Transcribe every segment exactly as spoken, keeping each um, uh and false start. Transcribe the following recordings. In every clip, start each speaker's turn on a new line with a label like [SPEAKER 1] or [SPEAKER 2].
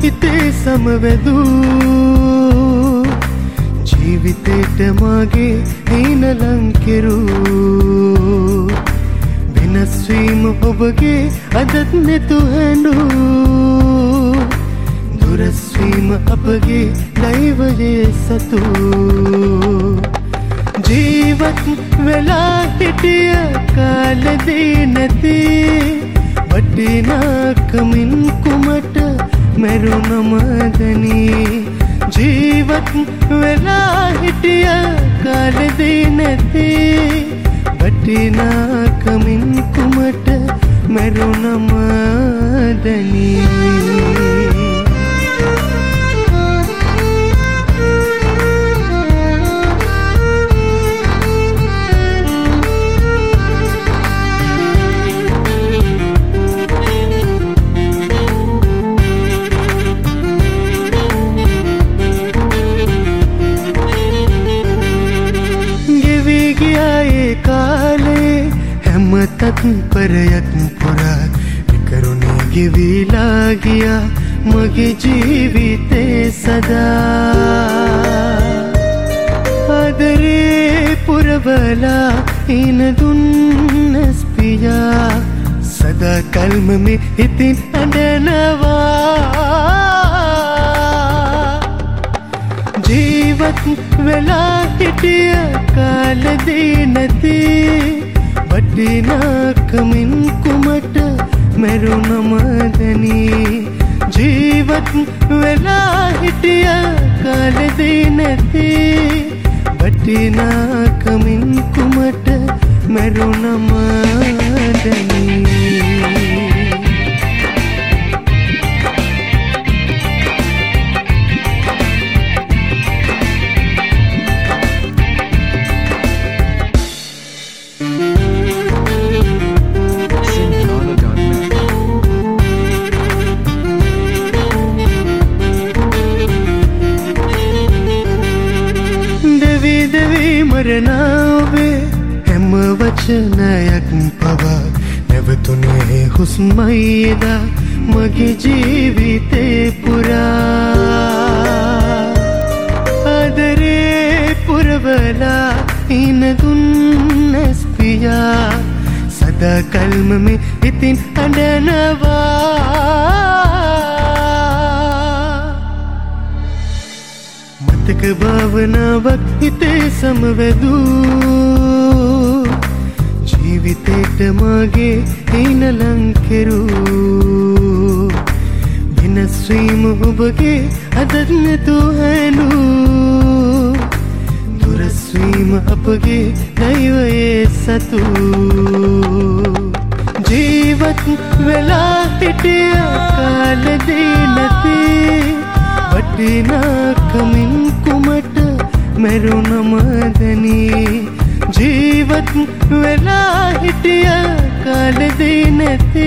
[SPEAKER 1] හිතේ සමවැදූ ජීවිතේට මගේ හීන ලං කෙරූ වෙනස් වීම ඔබගේ අදත් නෙතු හැඬූ දුරස් වීම අපගේ දෛවයේ සතු ජීවත් වෙලා හිටිය කාලෙදී නැති වටිනාකමින් කුමට මැරුණමදනී ජීවත් වෙලා හිටිය කාලෙදී නැති වටිනාකමින් කුමට මැරුණමදනී තත්පරයක් පුරා විකරුණේ ගෙවිලා ගියා මගේ ජීවිතේ සදා ආදරේ පුරවලා ඉන දුන්නස් පියා සදා කල්ම මේ හිතින් අඬනවා ජීවත් වෙලා හිටිය කාලෙදී නැති වටිනාකමින් කුමට මැරුණමදනී ජීවත් වෙලා හිටිය කාලෙදී නැති වටිනාකමින් කුමට මැරුණමදනී මරණාවේ හැම වචනයක් පවා නැවතුනේ හුස්මයිදා මගේ ජීවිතේ පුරා ආදරේ පුරවලා ඉන දුන්නස් පියා සදා කල්ම මේ හිතින් අඬනවා මතක භාවනාවක් හිතේ සමවැදූ ජීවිතේට මගේ හීන ලං කෙරූ වෙනස් වීම ඔබගේ අදත් නෙතු හැඬූ දුරස් වීම අපගේ දෛවයේ සතු ජීවත් වෙලා හිටිය කාලෙදී නැති වටිනාකමින් කුමට මැරුණමදනී ජීවත් වෙලා හිටිය කාලෙදී නැති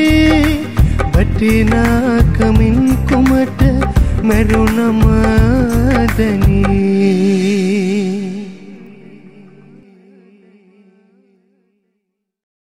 [SPEAKER 1] වටිනාකමින් කුමට මැරුණමදනී